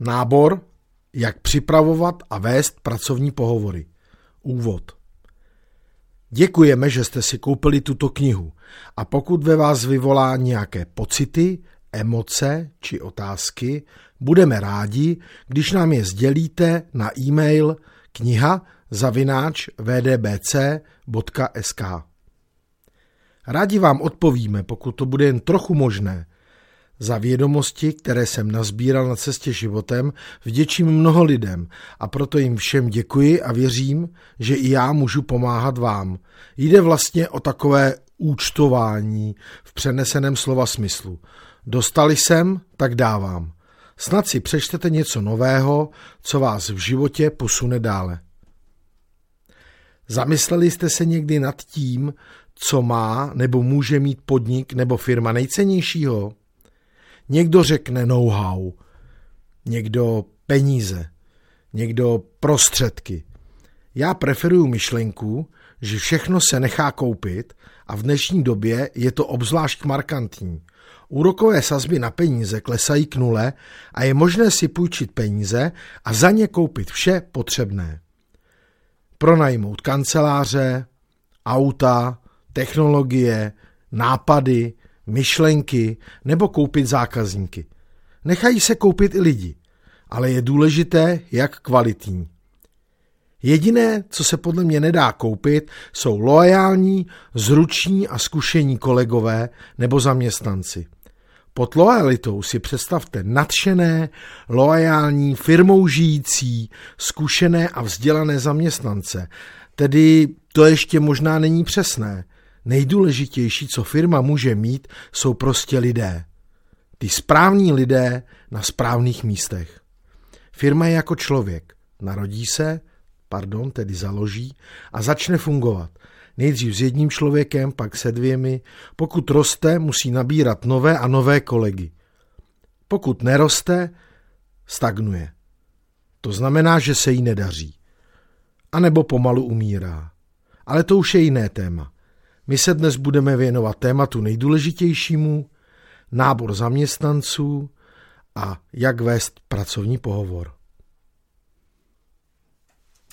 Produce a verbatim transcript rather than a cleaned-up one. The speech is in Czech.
Nábor, jak připravovat a vést pracovní pohovory. Úvod. Děkujeme, že jste si koupili tuto knihu a pokud ve vás vyvolá nějaké pocity, emoce či otázky, budeme rádi, když nám je sdělíte na e-mail kniha zavináč v d b c tečka s k. Rádi vám odpovíme, pokud to bude jen trochu možné. Za vědomosti, které jsem nazbíral na cestě životem, vděčím mnoho lidem a proto jim všem děkuji a věřím, že i já můžu pomáhat vám. Jde vlastně o takové účtování v přeneseném slova smyslu. Dostali jsem, tak dávám. Snad si přečtete něco nového, co vás v životě posune dále. Zamysleli jste se někdy nad tím, co má nebo může mít podnik nebo firma nejcennějšího? Někdo řekne know-how, někdo peníze, někdo prostředky. Já preferuju myšlenku, že všechno se nechá koupit a v dnešní době je to obzvlášť markantní. Úrokové sazby na peníze klesají k nule a je možné si půjčit peníze a za ně koupit vše potřebné. Pronajmout kanceláře, auta, technologie, nápady, myšlenky nebo koupit zákazníky. Nechají se koupit i lidi, ale je důležité, jak kvalitní. Jediné, co se podle mě nedá koupit, jsou loajální, zruční a zkušení kolegové nebo zaměstnanci. Pod loajalitou si představte nadšené, loajální, firmou žijící, zkušené a vzdělané zaměstnance. Tedy to ještě možná není přesné. Nejdůležitější, co firma může mít, jsou prostě lidé. Ty správní lidé na správných místech. Firma je jako člověk. Narodí se, pardon, tedy založí a začne fungovat. Nejdřív s jedním člověkem, pak se dvěmi. Pokud roste, musí nabírat nové a nové kolegy. Pokud neroste, stagnuje. To znamená, že se jí nedaří. A nebo pomalu umírá. Ale to už je jiné téma. My se dnes budeme věnovat tématu nejdůležitějšímu, nábor zaměstnanců a jak vést pracovní pohovor.